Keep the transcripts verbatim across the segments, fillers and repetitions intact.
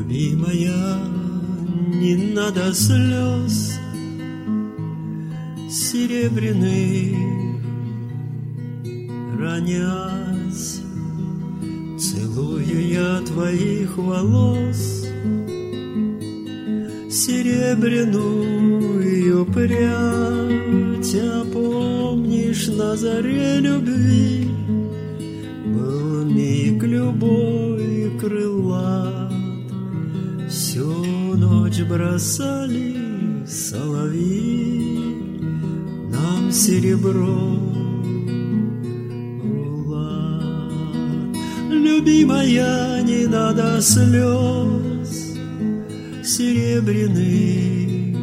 Любимая, не надо слез серебряных ронять. Целую я твоих волос серебряную прядь. А помнишь, на заре любви был миг любой крылат. Всю ночь бросали соловьи нам серебро рулат. Любимая, не надо слез серебряных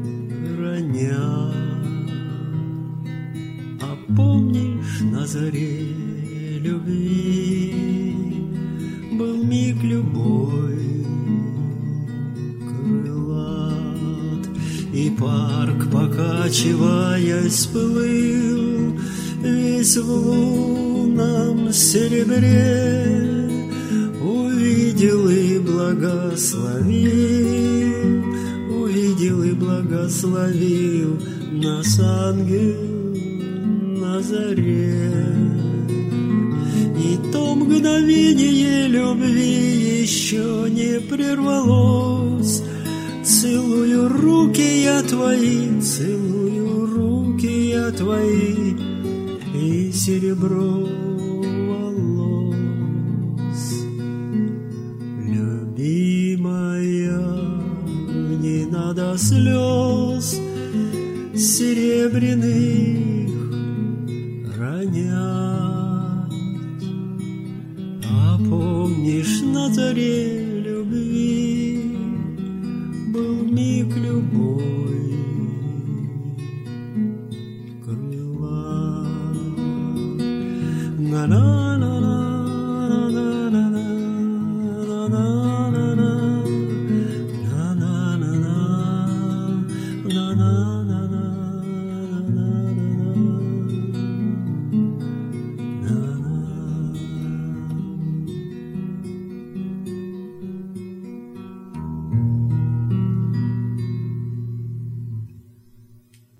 ронять. А помнишь, на заре любви был миг любой крылат. И парк, покачиваясь, плыл весь в лунном серебре. Увидел и благословил, увидел и благословил нас ангел на заре. И то мгновение любви еще не прервалось. Целую руки я твои, целую руки я твои, и серебро волос. Любимая, не надо слез серебряных ронять. А помнишь, на заре